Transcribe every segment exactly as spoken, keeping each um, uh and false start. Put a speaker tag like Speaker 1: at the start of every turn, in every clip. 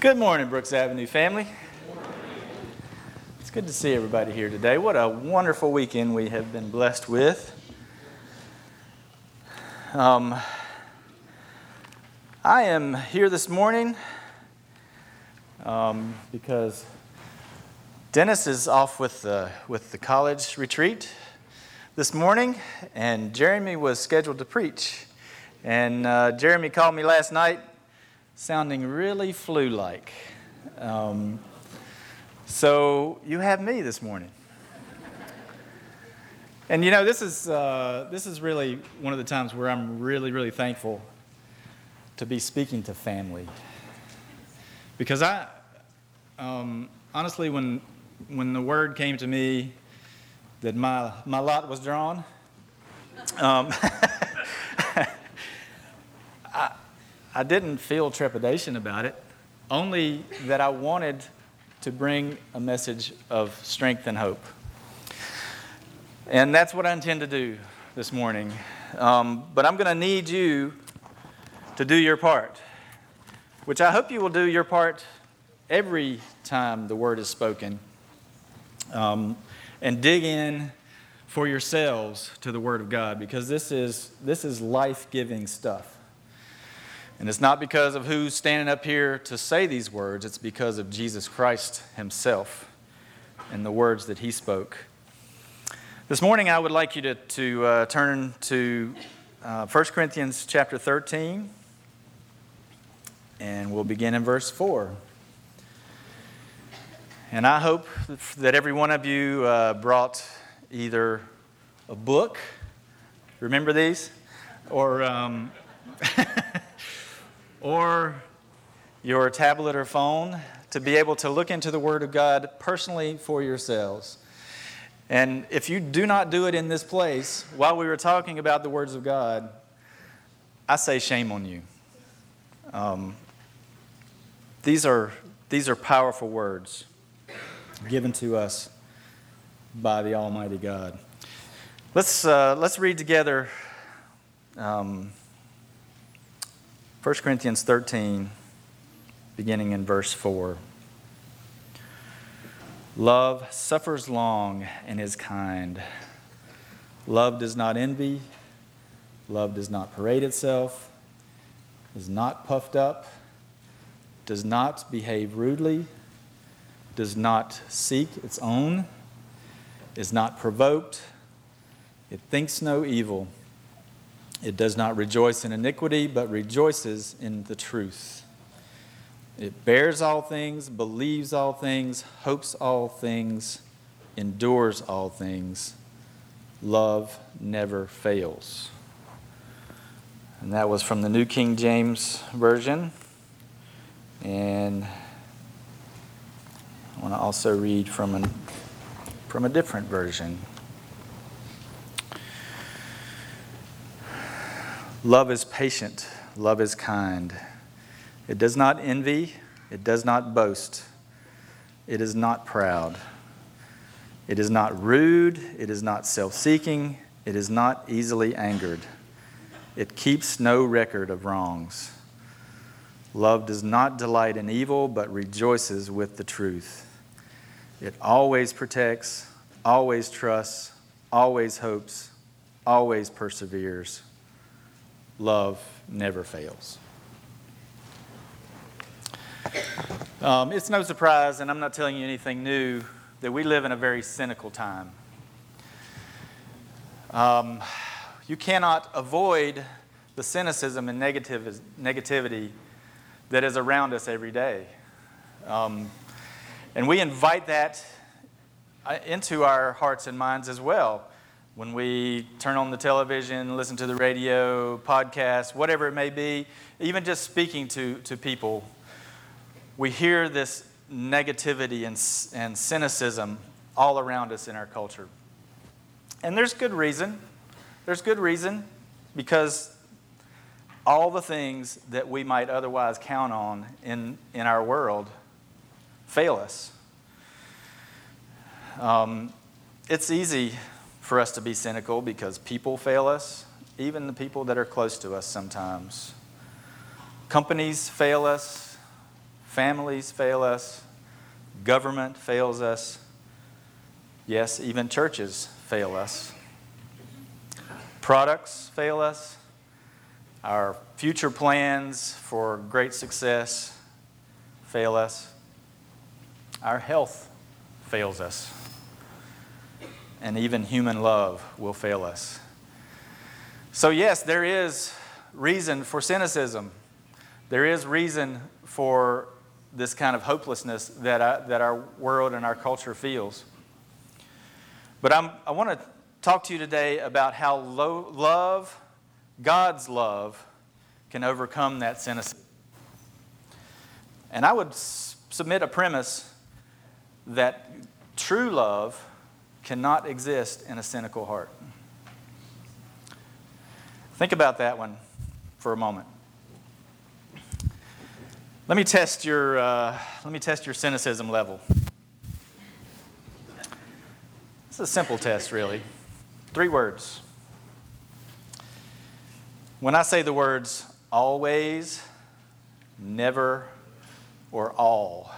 Speaker 1: Good morning, Brooks Avenue family. It's good to see everybody here today. What a wonderful weekend we have been blessed with. Um, I am here this morning um, because Dennis is off with the, with the college retreat this morning, and Jeremy was scheduled to preach. And uh, Jeremy called me last night sounding really flu-like. Um, so you have me this morning. And you know, this is uh, this is really one of the times where I'm really, really thankful to be speaking to family. Because I, um, honestly, when when the word came to me that my, my lot was drawn, um, I, I didn't feel trepidation about it, only that I wanted to bring a message of strength and hope. And that's what I intend to do this morning. Um, but I'm going to need you to do your part, which I hope you will do your part every time the word is spoken, um, and dig in for yourselves to the Word of God, because this is this is life-giving stuff. And it's not because of who's standing up here to say these words. It's because of Jesus Christ himself and the words that he spoke. This morning, I would like you to, to uh, turn to uh, First Corinthians chapter thirteen, and we'll begin in verse four. And I hope that every one of you uh, brought either a book, remember these, or... Um, or your tablet or phone, to be able to look into the Word of God personally for yourselves. And if you do not do it in this place, while we were talking about the words of God, I say shame on you. Um, these are these are powerful words given to us by the Almighty God. Let's uh, let's read together. Um, First Corinthians thirteen, beginning in verse four. Love suffers long and is kind. Love does not envy. Love does not parade itself, is not puffed up, does not behave rudely, does not seek its own, is not provoked, it thinks no evil. It does not rejoice in iniquity, but rejoices in the truth. It bears all things, believes all things, hopes all things, endures all things. Love never fails. And that was from the New King James Version. And I want to also read from, an, from a different version. Love is patient. Love is kind. It does not envy. It does not boast. It is not proud. It is not rude. It is not self-seeking. It is not easily angered. It keeps no record of wrongs. Love does not delight in evil, but rejoices with the truth. It always protects, always trusts, always hopes, always perseveres. Love never fails. Um, it's no surprise, and I'm not telling you anything new, that we live in a very cynical time. Um, you cannot avoid the cynicism and negative, negativity that is around us every day. Um, and we invite that into our hearts and minds as well. When we turn on the television, listen to the radio, podcast, whatever it may be, even just speaking to, to people, we hear this negativity and, and cynicism all around us in our culture. And there's good reason. There's good reason, because all the things that we might otherwise count on in, in our world fail us. Um, it's easy for us to be cynical because people fail us, even the people that are close to us sometimes. Companies fail us, Families fail us. Government fails us. Yes, even churches fail us. Products fail us. Our future plans for great success fail us. Our health fails us. And even human love will fail us. So yes, there is reason for cynicism. There is reason for this kind of hopelessness that I, that our world and our culture feels. But I'm, I want to talk to you today about how lo- love, God's love, can overcome that cynicism. And I would s- submit a premise that true love cannot exist in a cynical heart. Think about that one for a moment. Let me test your uh, let me test your cynicism level. It's a simple test, really. Three words. When I say the words always, never, or all,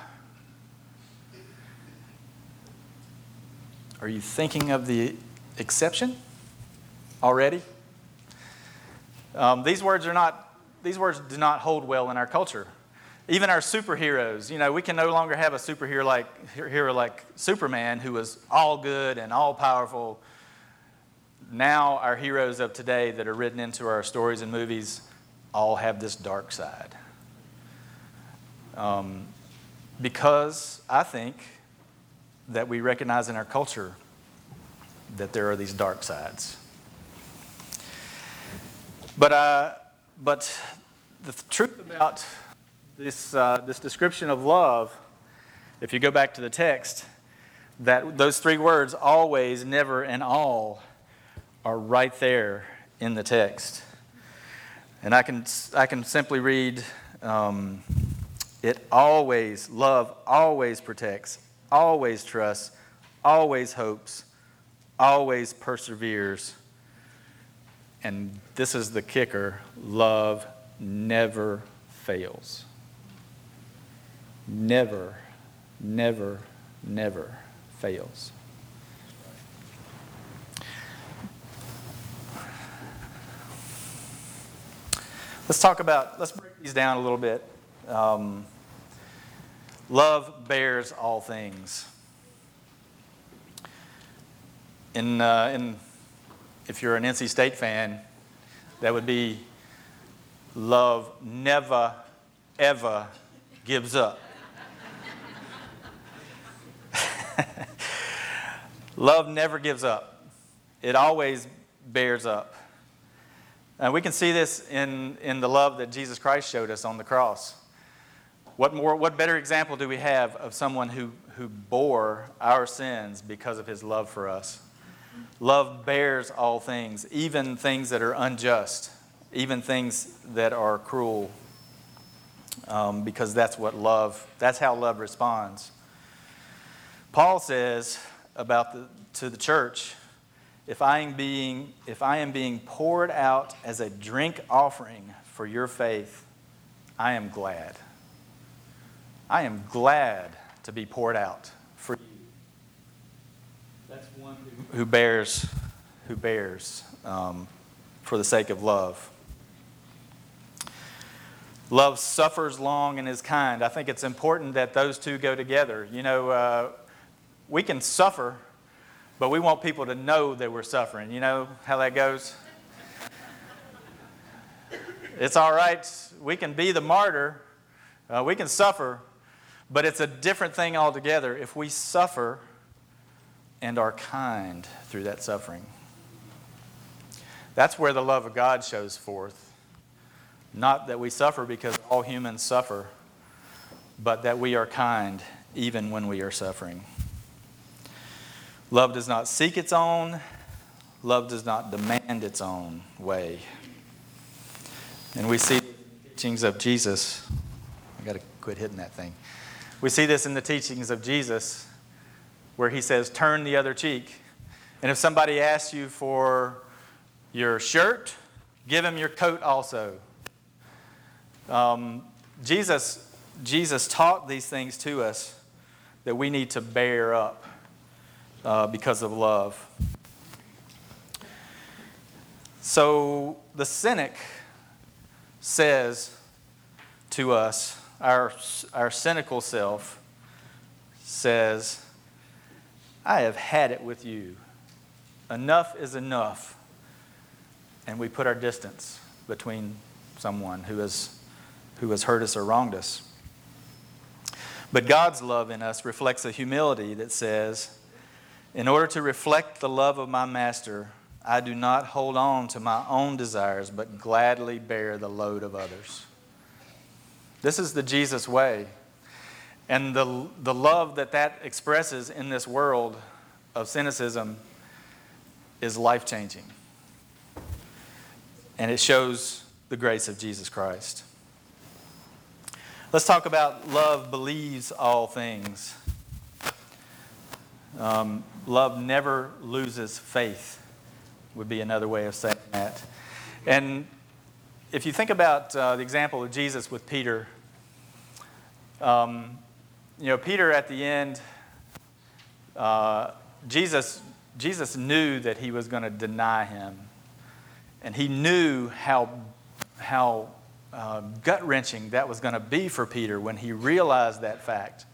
Speaker 1: are you thinking of the exception already? Um, these words are not. These words do not hold well in our culture. Even our superheroes, you know, we can no longer have a superhero like hero like Superman, who was all good and all powerful. Now our heroes of today that are written into our stories and movies all have this dark side. Um, because I think that we recognize in our culture that there are these dark sides. But uh, but the th- truth about this uh, this description of love, if you go back to the text, that those three words, always, never, and all, are right there in the text. And I can I can simply read, um, it always, love always protects, always trusts, always hopes, always perseveres. And this is the kicker, love never fails. Never, never, never fails. Let's talk about, let's break these down a little bit. Um, love bears all things. In, uh, in, if you're an N C State fan, that would be love never, ever gives up. Love never gives up. It always bears up. And we can see this in, in the love that Jesus Christ showed us on the cross. What more? What better example do we have of someone who, who bore our sins because of his love for us? Love bears all things, even things that are unjust, even things that are cruel, um, because that's what love, that's how love responds. Paul says about the, to the church, if I am being, if I am being poured out as a drink offering for your faith, I am glad. I am glad to be poured out for you. That's one who, who bears, who bears um, for the sake of love. Love suffers long and is kind. I think it's important that those two go together. You know, uh, we can suffer, but we want people to know that we're suffering. You know how that goes? It's all right. We can be the martyr. Uh, we can suffer, but it's a different thing altogether if we suffer and are kind through that suffering. That's where the love of God shows forth. Not that we suffer because all humans suffer, but that we are kind even when we are suffering. Love does not seek its own. Love does not demand its own way. And we see the teachings of Jesus. I got to quit hitting that thing. We see this in the teachings of Jesus where he says, turn the other cheek. And if somebody asks you for your shirt, give him your coat also. Um, Jesus Jesus taught these things to us that we need to bear up uh, because of love. So the cynic says to us, our, our cynical self says, I have had it with you. Enough is enough. And we put our distance between someone who has, who has hurt us or wronged us. But God's love in us reflects a humility that says, in order to reflect the love of my master, I do not hold on to my own desires, but gladly bear the load of others. This is the Jesus way. And the, the love that that expresses in this world of cynicism is life-changing. And it shows the grace of Jesus Christ. Let's talk about love believes all things. Um, love never loses faith, would be another way of saying that. And if you think about uh, the example of Jesus with Peter, um, you know, Peter at the end, uh, Jesus, Jesus knew that he was going to deny him. And he knew how, how uh, gut-wrenching that was going to be for Peter when he realized that fact.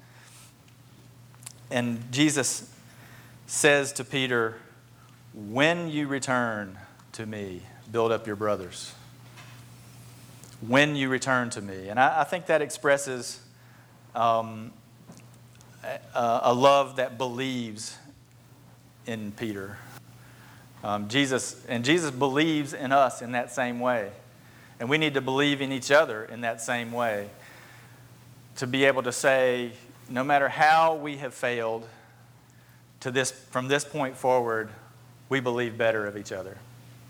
Speaker 1: And Jesus says to Peter, when you return to me, build up your brothers. When you return to me. And I, I think that expresses um, a, a love that believes in Peter. Um, Jesus and Jesus believes in us in that same way. And we need to believe in each other in that same way. To be able to say, no matter how we have failed, to this, from this point forward, we believe better of each other.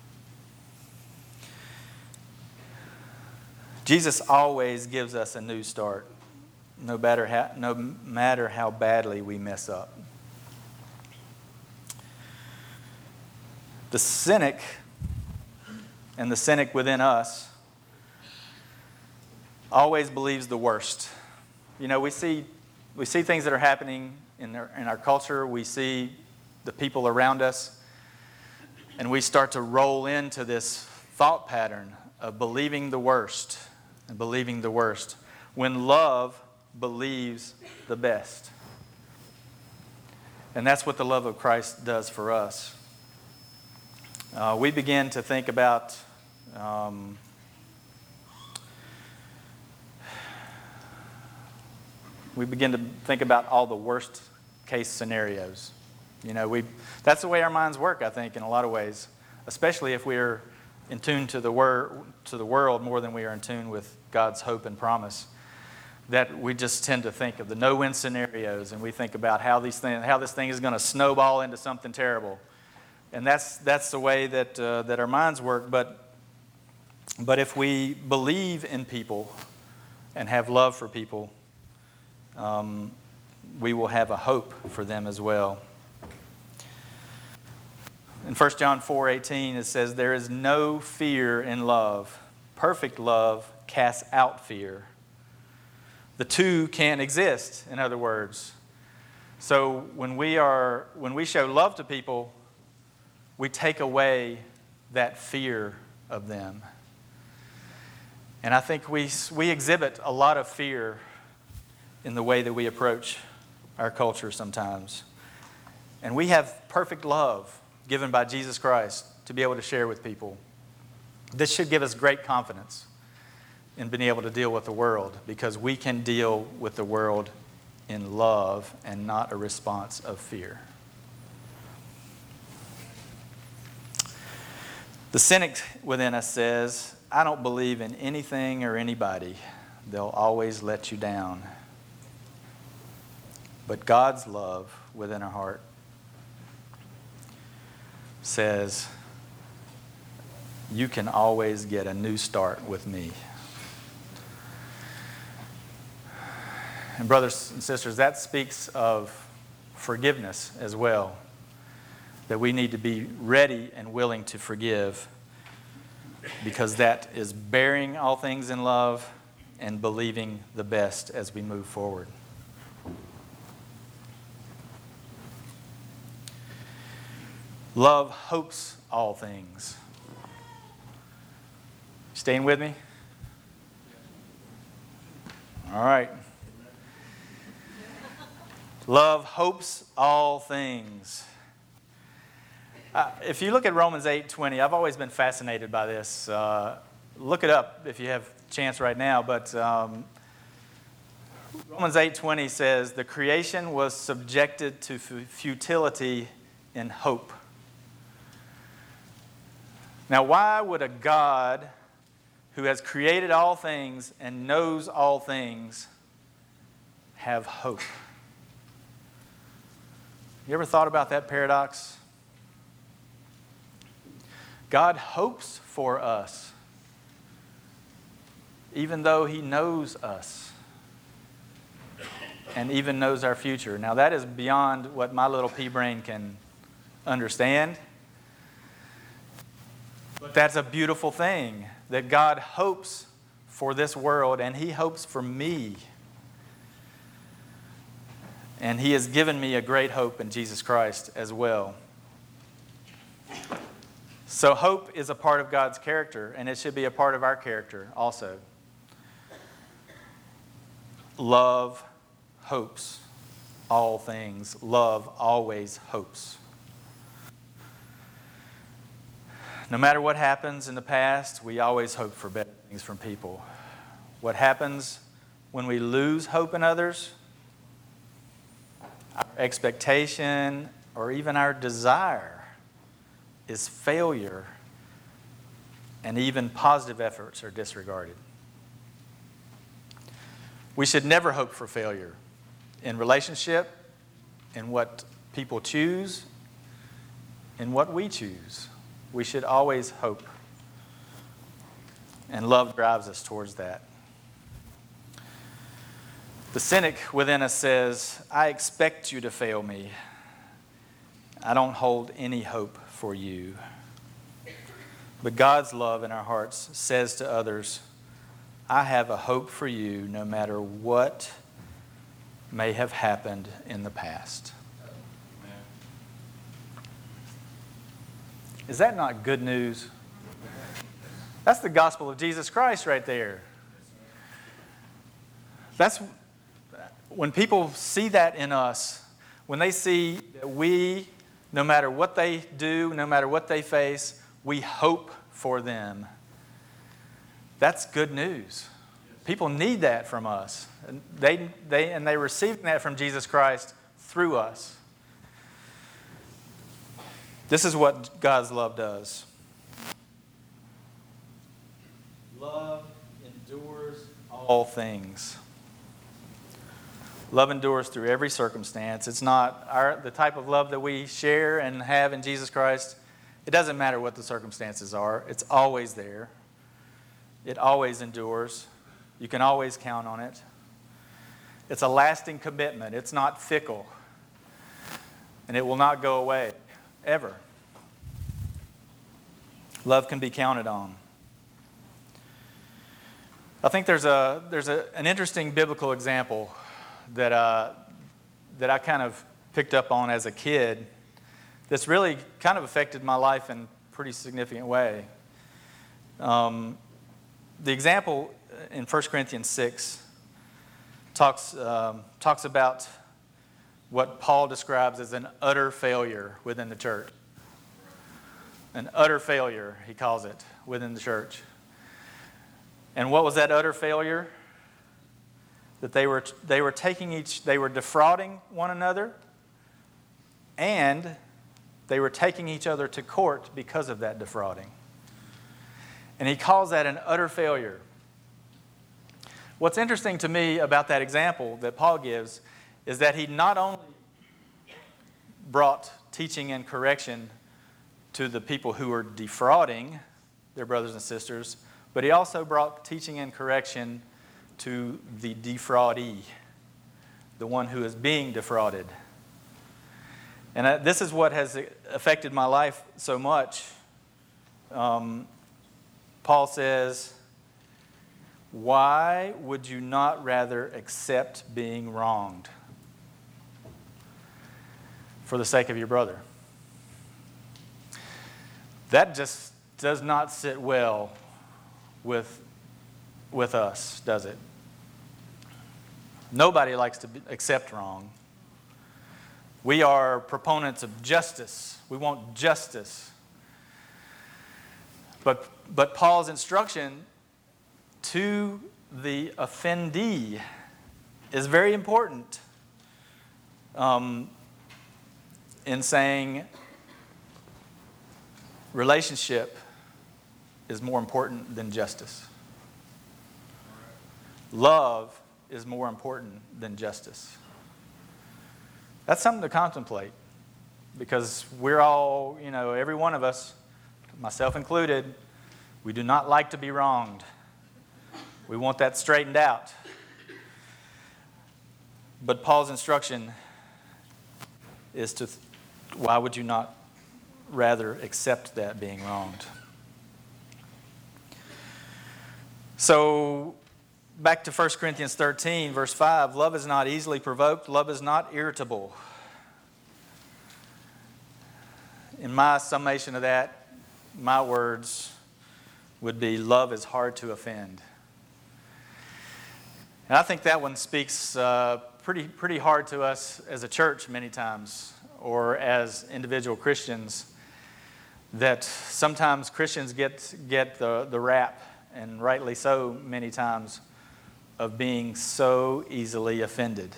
Speaker 1: Jesus always gives us a new start, no matter how, no matter how badly we mess up. The cynic and the cynic within us always believes the worst. You know, we see we see things that are happening in our, in our culture. We see the people around us, and we start to roll into this thought pattern of believing the worst and believing the worst, when love believes the best. And that's what the love of Christ does for us. Uh, we begin to think about um, we begin to think about all the worst case scenarios. You know, we that's the way our minds work, I think, in a lot of ways, especially if we're in tune to the wor- to the world more than we are in tune with God's hope and promise. That we just tend to think of the no-win scenarios, and we think about how these things, how this thing is going to snowball into something terrible. And that's that's the way that uh, that our minds work. But but if we believe in people and have love for people, um, we will have a hope for them as well. In First John four eighteen, it says, "There is no fear in love. Perfect love casts out fear." The two can't exist, in other words. So when we are when we show love to people, we take away that fear of them. And I think we we exhibit a lot of fear in the way that we approach our culture sometimes. And we have perfect love given by Jesus Christ to be able to share with people. This should give us great confidence in being able to deal with the world, because we can deal with the world in love and not a response of fear. The cynic within us says, I don't believe in anything or anybody. They'll always let you down. But God's love within our heart says, you can always get a new start with me. And brothers and sisters, that speaks of forgiveness as well. That we need to be ready and willing to forgive, because that is bearing all things in love, and believing the best as we move forward. Love hopes all things. Staying with me? All right. Love hopes all things. Uh, if you look at Romans eight twenty, I've always been fascinated by this. Uh, look it up if you have a chance right now. But um, Romans eight twenty says, the creation was subjected to f- futility in hope. Now, why would a God who has created all things and knows all things have hope? You ever thought about that paradox? God hopes for us, even though He knows us and even knows our future. Now, that is beyond what my little pea brain can understand. But that's a beautiful thing, that God hopes for this world, and He hopes for me. And He has given me a great hope in Jesus Christ as well. So hope is a part of God's character, and it should be a part of our character also. Love hopes all things. Love always hopes. No matter what happens in the past, we always hope for better things from people. What happens when we lose hope in others, our expectation or even our desire is failure, and even positive efforts are disregarded. We should never hope for failure in relationship, in what people choose, in what we choose. We should always hope. And love drives us towards that. The cynic within us says, I expect you to fail me. I don't hold any hope for you. But God's love in our hearts says to others, I have a hope for you no matter what may have happened in the past. Is that not good news? That's the gospel of Jesus Christ right there. That's when people see that in us, when they see that we, no matter what they do, no matter what they face, we hope for them. That's good news. People need that from us. And they, they, and they receive that from Jesus Christ through us. This is what God's love does. Love endures all things. Love endures through every circumstance. It's not our, the type of love that we share and have in Jesus Christ. It doesn't matter what the circumstances are. It's always there. It always endures. You can always count on it. It's a lasting commitment. It's not fickle. And it will not go away, ever. Love can be counted on. I think there's a there's a, an interesting biblical example that uh, that I kind of picked up on as a kid that's really kind of affected my life in a pretty significant way. Um, the example in First Corinthians six talks um, talks about what Paul describes as an utter failure within the church. An utter failure, he calls it, within the church. And what was that utter failure? That they were they were taking each they were defrauding one another, and they were taking each other to court because of that defrauding. And he calls that an utter failure. What's interesting to me about that example that Paul gives is that he not only brought teaching and correction to the people who were defrauding their brothers and sisters, but he also brought teaching and correction to the defraudee, the one who is being defrauded. And uh, this is what has affected my life so much. Um, Paul says, Why would you not rather accept being wronged for the sake of your brother? That just does not sit well with, with us, does it? Nobody likes to be, accept wrong. We are proponents of justice. We want justice. But, but Paul's instruction to the offendee is very important um, in saying relationship is more important than justice. Love is more important than justice. That's something to contemplate, because we're all, you know, every one of us, myself included, we do not like to be wronged. We want that straightened out. But Paul's instruction is to, why would you not rather accept that being wronged? So, back to First Corinthians thirteen, verse five, love is not easily provoked, love is not irritable. In my summation of that, my words would be, love is hard to offend. And I think that one speaks uh, pretty, pretty hard to us as a church many times, or as individual Christians, that sometimes Christians get, get the, the rap, and rightly so many times, of being so easily offended.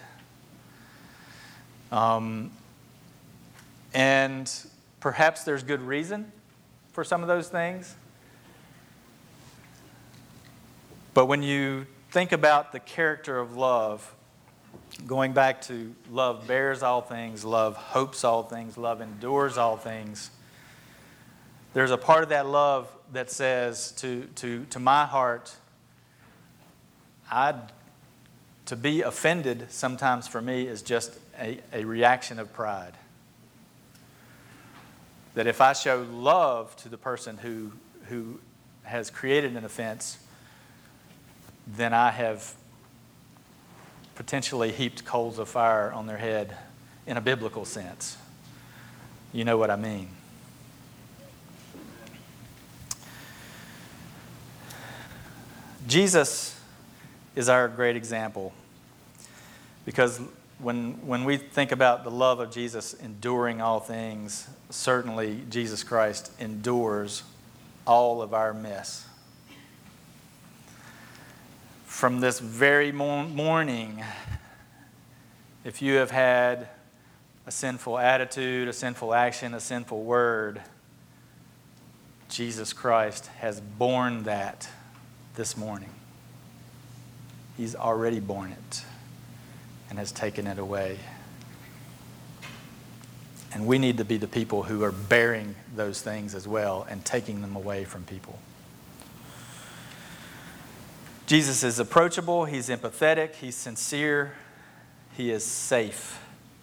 Speaker 1: Um, and perhaps there's good reason for some of those things. But when you think about the character of love, going back to love bears all things, love hopes all things, love endures all things, there's a part of that love that says to, to, to my heart, I'd, to be offended sometimes for me is just a, a reaction of pride. That if I show love to the person who, who has created an offense, then I have potentially heaped coals of fire on their head in a biblical sense. You know what I mean. Jesus is our great example, because when, when we think about the love of Jesus enduring all things, certainly Jesus Christ endures all of our mess. From this very morning, if you have had a sinful attitude, a sinful action, a sinful word, Jesus Christ has borne that this morning. He's already borne it and has taken it away. And we need to be the people who are bearing those things as well and taking them away from people. Jesus is approachable, he's empathetic, he's sincere, he is safe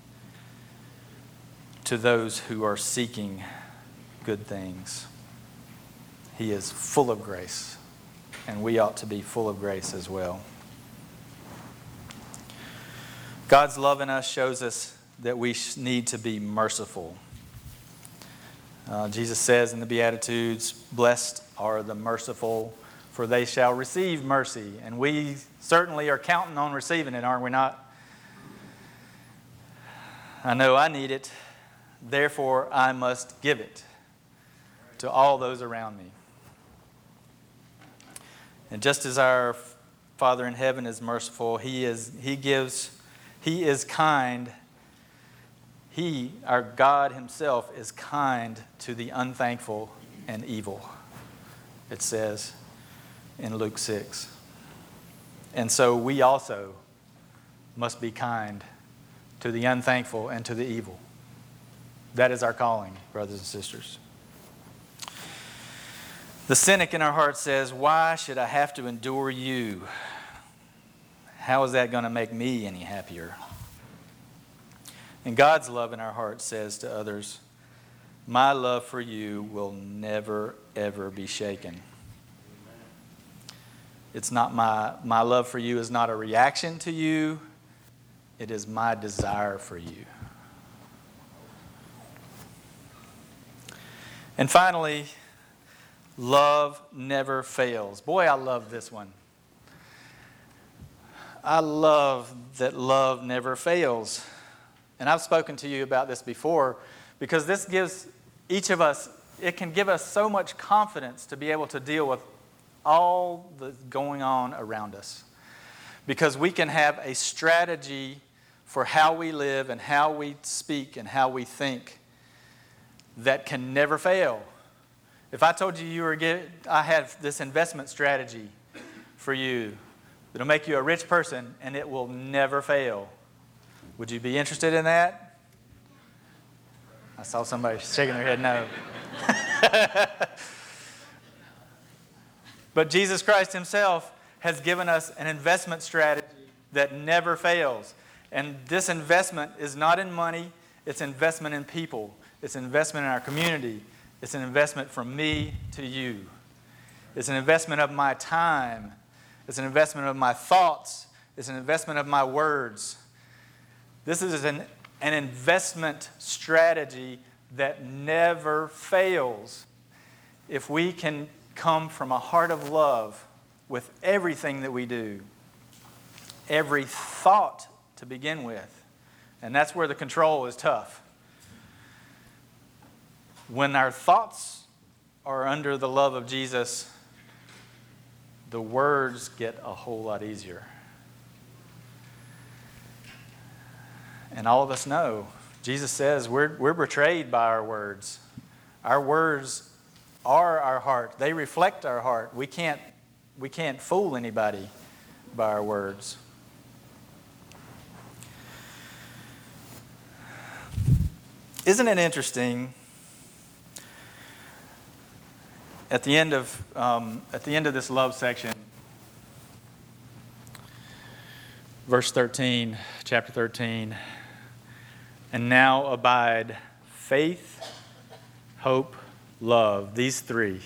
Speaker 1: to those who are seeking good things. He is full of grace, and we ought to be full of grace as well. God's love in us shows us that we need to be merciful. Uh, Jesus says in the Beatitudes, "Blessed are the merciful, for they shall receive mercy." And we certainly are counting on receiving it, aren't we not? I know I need it, therefore I must give it to all those around me. And just as our Father in heaven is merciful, He is He gives He is kind. He, our God Himself, is kind to the unthankful and evil, it says in Luke six. And so we also must be kind to the unthankful and to the evil. That is our calling, brothers and sisters. The cynic in our heart says, "Why should I have to endure you? How is that going to make me any happier?" And God's love in our heart says to others, "My love for you will never, ever be shaken." It's not my, my love for you is not a reaction to you. It is my desire for you. And finally, love never fails. Boy, I love this one. I love that love never fails. And I've spoken to you about this before because this gives each of us, it can give us so much confidence to be able to deal with all that's going on around us. Because we can have a strategy for how we live and how we speak and how we think that can never fail. If I told you you were get, I have this investment strategy for you that'll make you a rich person and it will never fail, would you be interested in that? I saw somebody shaking their head no. But Jesus Christ himself has given us an investment strategy that never fails. And this investment is not in money, it's investment in people. It's an investment in our community. It's an investment from me to you. It's an investment of my time. It's an investment of my thoughts. It's an investment of my words. This is an, an investment strategy that never fails. If we can come from a heart of love with everything that we do, every thought to begin with, and that's where the control is tough. When our thoughts are under the love of Jesus, the words get a whole lot easier. And all of us know, Jesus says we're, we're betrayed by our words. Our words are our heart. They reflect our heart. We can't, we can't fool anybody by our words. Isn't it interesting? At the end of um, at the end of this love section, verse thirteen, chapter thirteen, and now abide faith, hope, love, these three.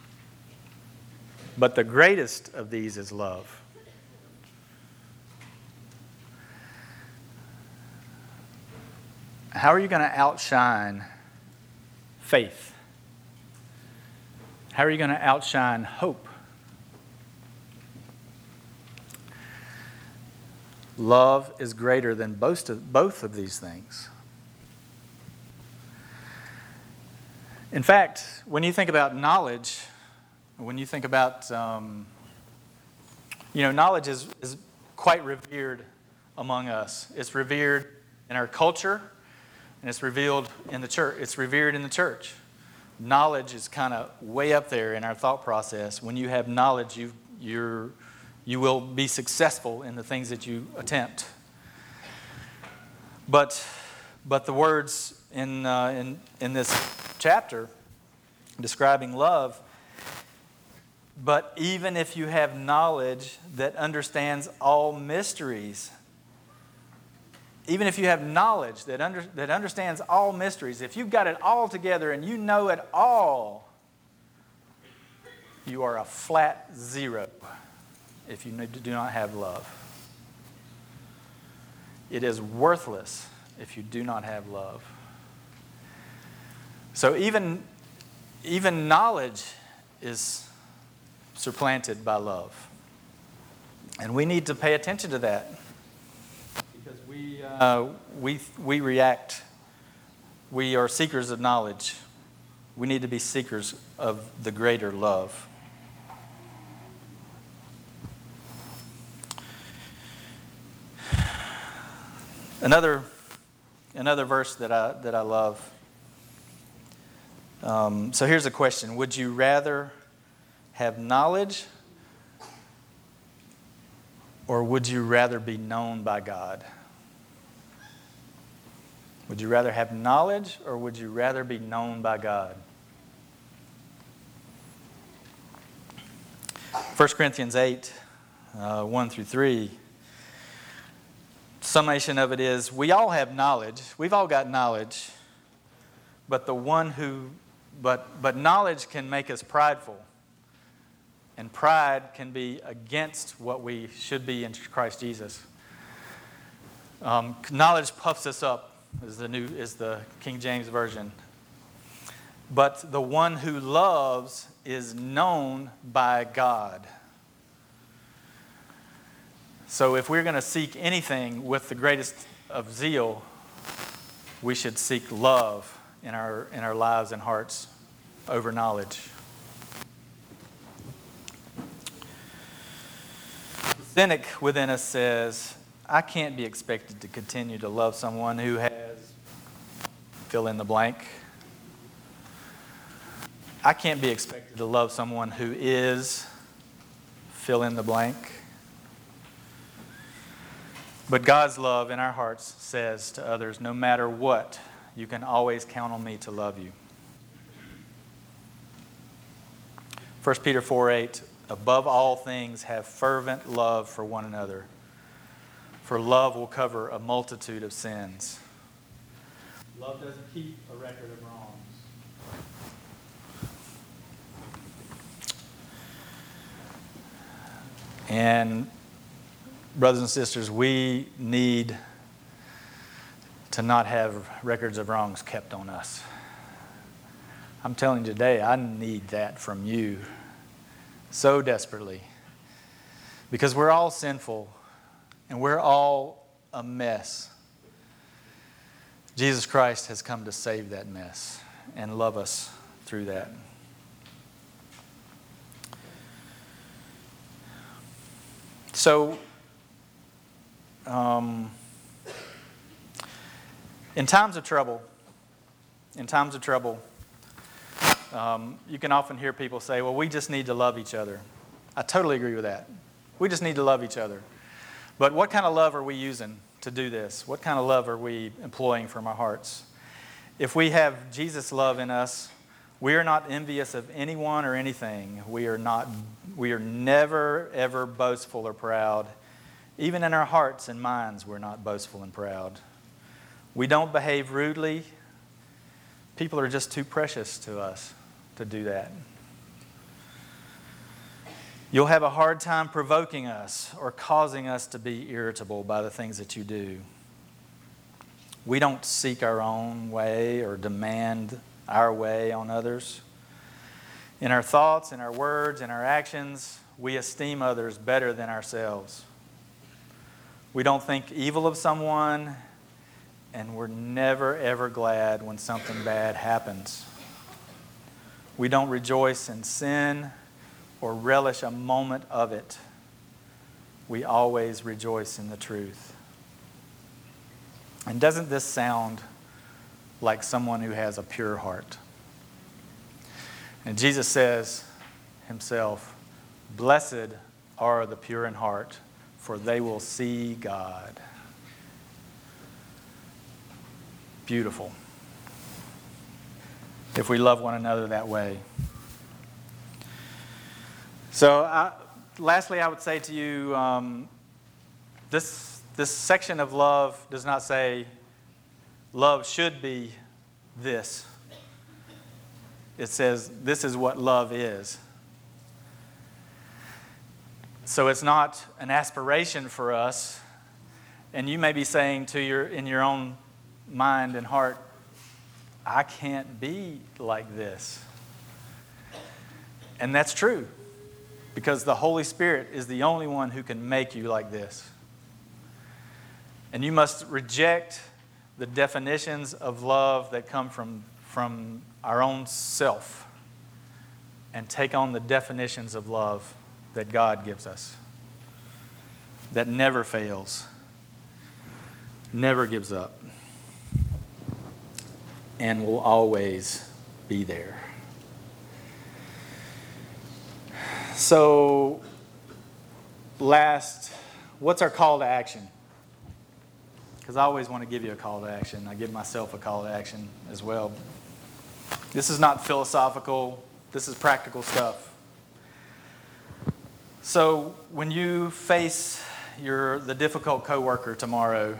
Speaker 1: But the greatest of these is love. How are you going to outshine faith? How are you going to outshine hope? Love is greater than both of, both of these things. In fact, when you think about knowledge, when you think about, um, you know, knowledge is, is quite revered among us. It's revered in our culture, and it's revealed in the church. It's revered in the church. Knowledge is kind of way up there in our thought process. When you have knowledge, you you're you will be successful in the things that you attempt. But but the words in uh, in in this chapter describing love. But even if you have knowledge that understands all mysteries, even if you have knowledge that under, that understands all mysteries, if you've got it all together and you know it all, you are a flat zero if you do not have love. It is worthless if you do not have love. So even, even knowledge is supplanted by love. And we need to pay attention to that. Because we, uh, we, we react, we are seekers of knowledge. We need to be seekers of the greater love. Another, another verse that I, that I love. Um, so here's a question. Would you rather have knowledge, or would you rather be known by God? Would you rather have knowledge, or would you rather be known by God? First Corinthians eight, uh, one through three. Summation of it is, we all have knowledge. We've all got knowledge. But the one who, but but knowledge can make us prideful. And pride can be against what we should be in Christ Jesus. Um, knowledge puffs us up, is the new is the King James Version. But the one who loves is known by God. So if we're going to seek anything with the greatest of zeal, we should seek love in our in our lives and hearts over knowledge. The cynic within us says, I can't be expected to continue to love someone who has fill in the blank. I can't be expected to love someone who is fill in the blank. But God's love in our hearts says to others, no matter what, you can always count on me to love you. First Peter four eight, above all things have fervent love for one another, for love will cover a multitude of sins. Love doesn't keep a record of wrongs. And brothers and sisters, we need to not have records of wrongs kept on us. I'm telling you today, I need that from you so desperately. Because we're all sinful and we're all a mess. Jesus Christ has come to save that mess and love us through that. So, um, in times of trouble, in times of trouble, um, you can often hear people say, well, we just need to love each other. I totally agree with that. We just need to love each other. But what kind of love are we using to do this? What kind of love are we employing from our hearts? If we have Jesus' love in us, we are not envious of anyone or anything. We are not. We are never, ever boastful or proud. Even in our hearts and minds, we're not boastful and proud. We don't behave rudely. People are just too precious to us to do that. You'll have a hard time provoking us or causing us to be irritable by the things that you do. We don't seek our own way or demand our way on others. In our thoughts, in our words, in our actions, we esteem others better than ourselves. We don't think evil of someone, and we're never, ever glad when something bad happens. We don't rejoice in sin or relish a moment of it. We always rejoice in the truth. And doesn't this sound like someone who has a pure heart? And Jesus says himself, blessed are the pure in heart, for they will see God. Beautiful. If we love one another that way. So, I, lastly, I would say to you, um, this this section of love does not say love should be this. It says this is what love is. So it's not an aspiration for us. And you may be saying to your in your own mind and heart, I can't be like this. And that's true. Because the Holy Spirit is the only one who can make you like this. And you must reject the definitions of love that come from, from our own self and take on the definitions of love that God gives us, that never fails, never gives up, and will always be there. So, last, what's our call to action? Because I always want to give you a call to action. I give myself a call to action as well. This is not philosophical. This is practical stuff. So when you face your the difficult coworker tomorrow,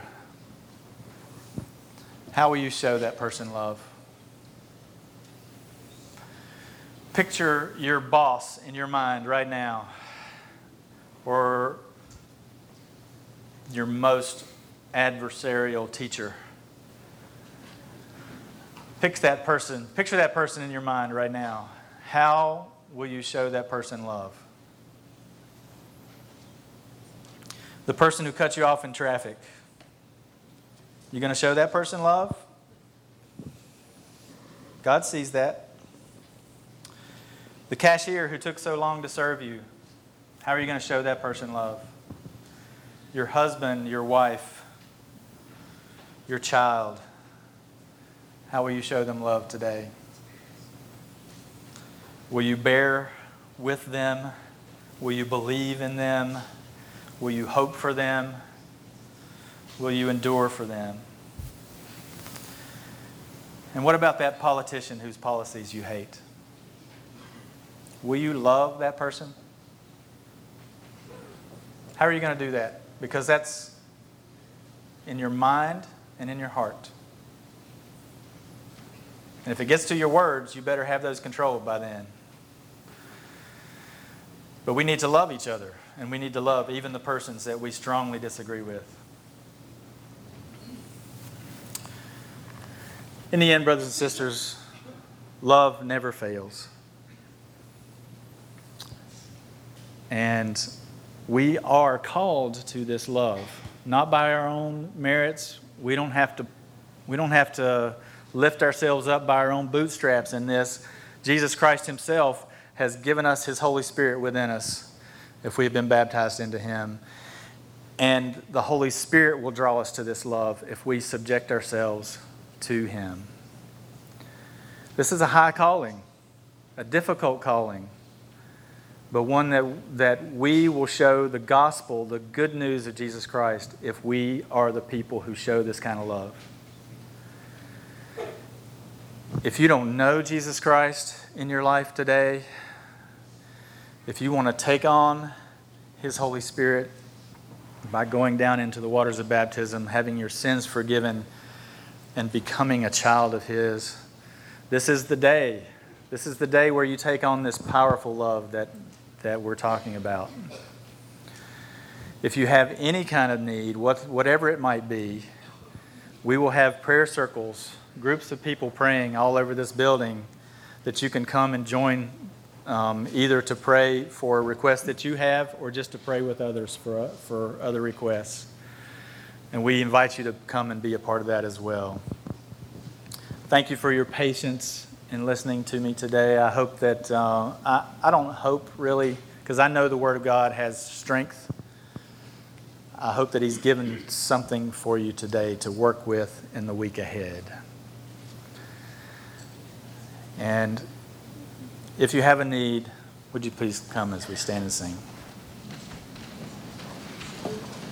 Speaker 1: how will you show that person love? Picture your boss in your mind right now, or your most adversarial teacher. Pick that person, picture that person in your mind right now. How will you show that person love? The person who cut you off in traffic. You going to show that person love? God sees that. The cashier who took so long to serve you. How are you going to show that person love? Your husband, your wife, your child. How will you show them love today? Will you bear with them? Will you believe in them? Will you hope for them? Will you endure for them? And what about that politician whose policies you hate? Will you love that person? How are you going to do that? Because that's in your mind and in your heart. And if it gets to your words, you better have those controlled by then. But we need to love each other, and we need to love even the persons that we strongly disagree with. In the end, brothers and sisters, love never fails. And we are called to this love, not by our own merits. We don't have to, we don't have to lift ourselves up by our own bootstraps in this. Jesus Christ himself has given us his Holy Spirit within us if we have been baptized into him. And the Holy Spirit will draw us to this love if we subject ourselves to him. This is a high calling, a difficult calling, but one that, that we will show the gospel, the good news of Jesus Christ, if we are the people who show this kind of love. If you don't know Jesus Christ in your life today, if you want to take on his Holy Spirit by going down into the waters of baptism, having your sins forgiven, and becoming a child of his, this is the day. This is the day where you take on this powerful love that, that we're talking about. If you have any kind of need, what, whatever it might be, we will have prayer circles, groups of people praying all over this building that you can come and join, um, either to pray for requests that you have or just to pray with others for, for other requests. And we invite you to come and be a part of that as well. Thank you for your patience in listening to me today. I hope that, uh, I, I don't hope really, because I know the Word of God has strength. I hope that he's given something for you today to work with in the week ahead. And if you have a need, would you please come as we stand and sing?